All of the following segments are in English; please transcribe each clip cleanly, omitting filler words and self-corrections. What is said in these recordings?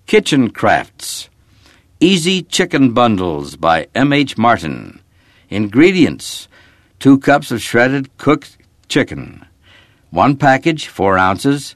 Kitchen Crafts. Easy Chicken Bundles by M.H. Martin. Ingredients: 2 cups of shredded cooked chicken, 1 package, 4 ounces,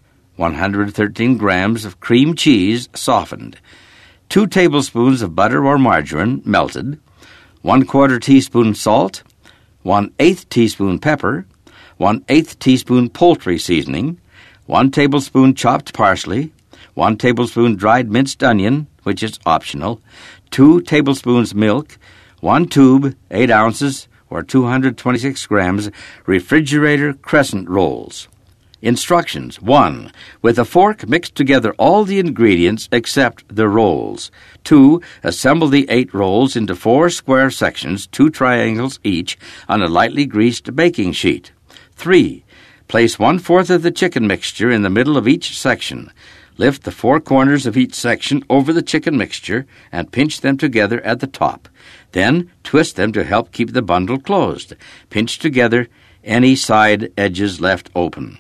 113 grams of cream cheese softened, 2 tablespoons of butter or margarine melted, 1/4 teaspoon salt, 1/8 teaspoon pepper, 1/8 teaspoon poultry seasoning, 1 tablespoon chopped parsley, 1 tablespoon dried minced onion, which is optional, 2 tablespoons milk, 1 tube, 8 ounces, or 226 grams, refrigerator crescent rolls. Instructions: 1. With a fork, mix together all the ingredients except the rolls. 2. Assemble the 8 rolls into 4 square sections, 2 triangles each, on a lightly greased baking sheet. 3. Place 1/4 of the chicken mixture in the middle of each section. Lift the 4 corners of each section over the chicken mixture and pinch them together at the top. Then twist them to help keep the bundle closed. Pinch together any side edges left open.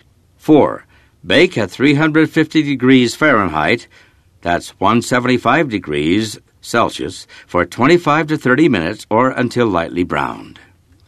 4. Bake at 350 degrees Fahrenheit, that's 175 degrees Celsius, for 25 to 30 minutes or until lightly browned.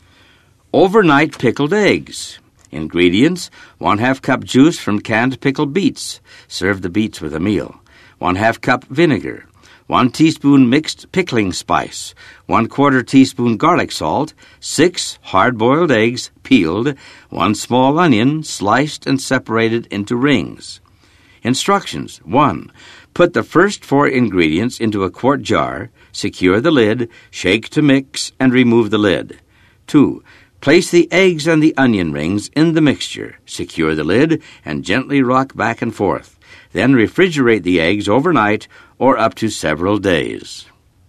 Overnight pickled eggs. Ingredients: 1/2 cup juice from canned pickled beets. Serve the beets with a meal. 1/2 cup vinegar. 1 teaspoon mixed pickling spice. 1/4 teaspoon garlic salt. 6 hard-boiled eggs, peeled. 1 small onion, sliced and separated into rings. Instructions: 1. Put the first 4 ingredients into a quart jar. Secure the lid. Shake to mix and remove the lid. 2. Place the eggs and the onion rings in the mixture. Secure the lid and gently rock back and forth. Then refrigerate the eggs overnight or up to several days.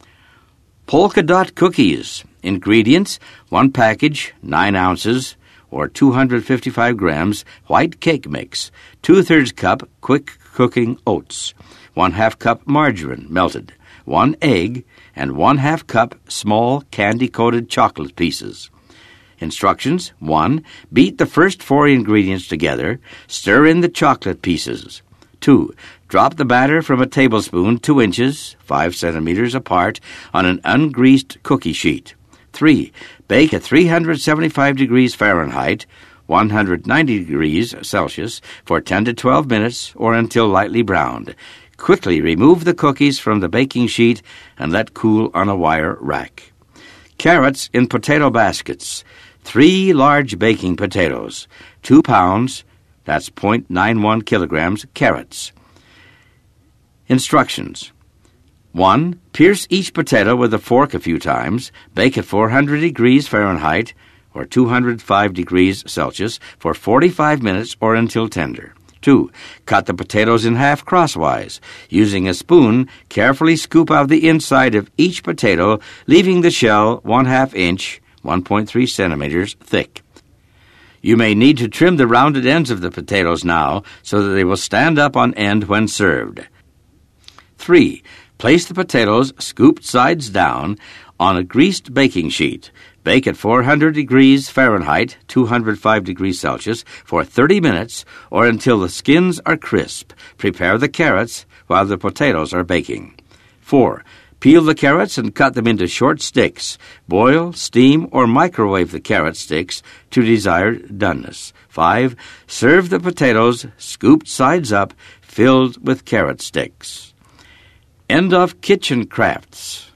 Polka dot cookies. Ingredients: 1 package, 9 ounces, or 255 grams, white cake mix, 2/3 cup quick cooking oats, 1/2 cup margarine melted, 1 egg, and 1/2 cup small candy-coated chocolate pieces. Instructions: 1. Beat the first 4 ingredients together. Stir in the chocolate pieces. 2. Drop the batter from a tablespoon 2 inches, 5 centimeters apart, on an ungreased cookie sheet. 3. Bake at 375 degrees Fahrenheit, 190 degrees Celsius, for 10 to 12 minutes or until lightly browned. Quickly remove the cookies from the baking sheet and let cool on a wire rack. Carrots in potato baskets. 3 large baking potatoes, 2 pounds, that's 0.91 kilograms, carrots. Instructions: 1. Pierce each potato with a fork a few times. Bake at 400 degrees Fahrenheit, or 205 degrees Celsius, for 45 minutes or until tender. 2. Cut the potatoes in half crosswise. Using a spoon, carefully scoop out the inside of each potato, leaving the shell 1/2 inch, 1.3 centimeters, thick. You may need to trim the rounded ends of the potatoes now so that they will stand up on end when served. 3. Place the potatoes, scooped sides down, on a greased baking sheet. Bake at 400 degrees Fahrenheit, 205 degrees Celsius, for 30 minutes or until the skins are crisp. Prepare the carrots while the potatoes are baking. 4. Peel the carrots and cut them into short sticks. Boil, steam, or microwave the carrot sticks to desired doneness. 5. Serve the potatoes, scooped sides up, filled with carrot sticks. End of Kitchen Crafts.